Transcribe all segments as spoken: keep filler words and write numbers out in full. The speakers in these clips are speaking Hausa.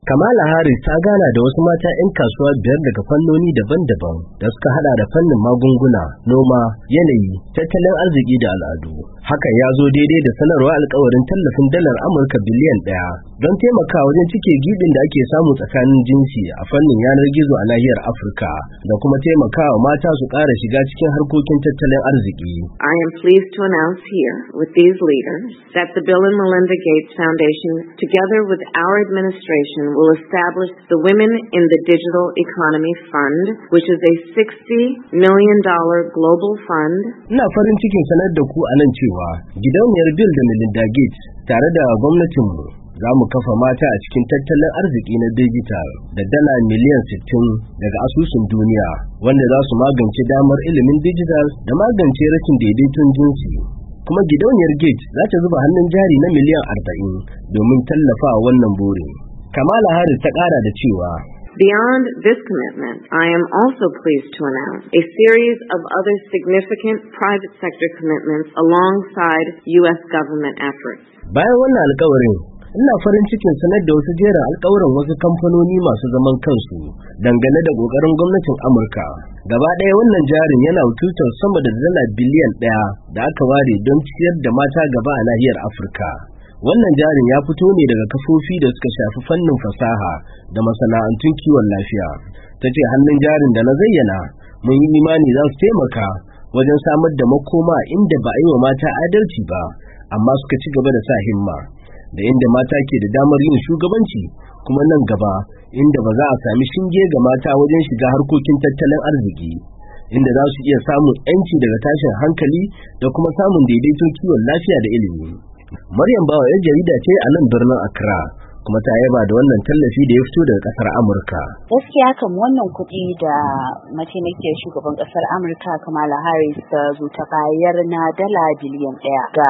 Kamala Harris ta gana da wasu mata 'yan kasuwa biyar daga fannoni daban-daban da suka hada da fannin magunguna, noma, yanayi, tattalin arziki da al'adu. Hakan ya zo daidai da sanarwar alkawarin tallafin dalar Amurka biliyan ɗaya don taimakawa wajen cike gibin da ake samu tsakanin jinsi a fannin yanar gizo a nahiyar Afirka da kuma taimakawa mata su ƙara shiga cikin harkokin tattalin arziki. I am pleased to announce here with these leaders that the Bill and Melinda Gates Foundation, together with our administration, will establish the Women in the Digital Economy Fund, which is a sixty million dollars global fund. Ina farin cikin sanar da ku a nan cewa gidauniyar Bill da Melinda Gates tare da gwamnatinmu za mu kafa mata a cikin tattalin arziki na digital da dala miliyan sittin daga asusun duniya wanda za su magance damar ilimin digital da magance rashin daidaiton jinsi. Kuma gidauniyar Gates za ta zuba hannun jari na miliyan arba'in domin tallafa wannan burin. Kamala Harris ta ƙara da cewa, beyond this commitment, I am also pleased to announce a series of other significant private sector commitments alongside U S government efforts. Bayan wannan alƙawarin, ina farin cikin sanar da wasu jerin alƙawuran wasu kamfanoni masu zaman kansu dangane da ƙoƙarin gwamnatin Amurka. Gaba ɗaya wannan jarin yana wakiltar sama da dala biliyan ɗaya da aka ware don ciyar da mata gaba a nahiyar Afirka. Wannan jarin ya fito ne daga kafofi da suka shafi fannin fasaha da masana'antun kiwon lafiya. Ta ce hannun jarin da na zayyana mun yi imani za su taimaka wajen samar da makoma inda ba a yi wa mata adalci ba, amma suka ci gaba da sa himma, da inda mata ke da damar yin shugabanci, kuma nan gaba inda ba za a sami shinge ga mata wajen shiga harkokin tattalin arziki, inda za su iya samun 'yanci daga tashin hankali da kuma samun daidaiton kiwon lafiya da ilimi. Maryam Bawa 'yar jarida ce a nan birnin Accra, kuma ta yaba da wannan tallafi da ya fito daga kasar Amurka. Gaskiya kam wannan kuɗi da mataimakiyar shugaban kasar Amurka Kamala Harris ta zo ta bayar na dala biliyan ɗaya ga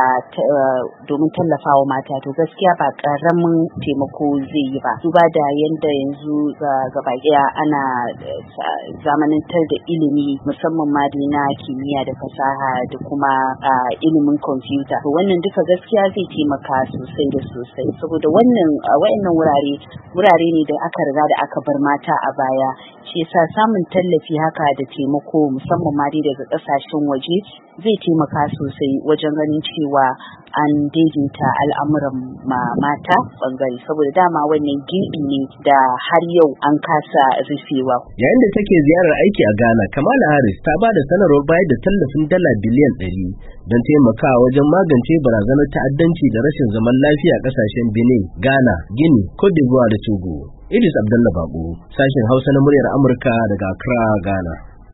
domin tallafawa mata, to gaskiya ba ƙaramin taimako zai yi ba. Duba da yanda yanzu ga ɗaya ana zamanantar da ilimi musamman ma na kimiyya da fasaha da kuma ilimin kwamfuta. To wannan duka gaskiya zai taimaka sosai da sosai, saboda wannan wayannan wurare wurare ne da aka riga da aka bar mata a baya, shi yasa samun tallafi haka da taimako musamman ma dai daga kasashen waje zai taimaka sosai wajen ganin cewa an daidaita al'amuran ma mata bangare, saboda dama wannan gibi ne da har yau an kasa rufewa. Yayin da take ziyarar aiki a Ghana, Kamala Harris ta ba da sanarwar bayar da tallafin dala biliyan ɗari don taimakawa wajen magance barazanar ta'addanci da rashin zaman lafiya a kasashen Benin, Ghana, Guinea, Cote d'Ivoire da Togo. Idris Abdullah Bako, sashen Hausa na muryar Amurka daga Accra, Ghana.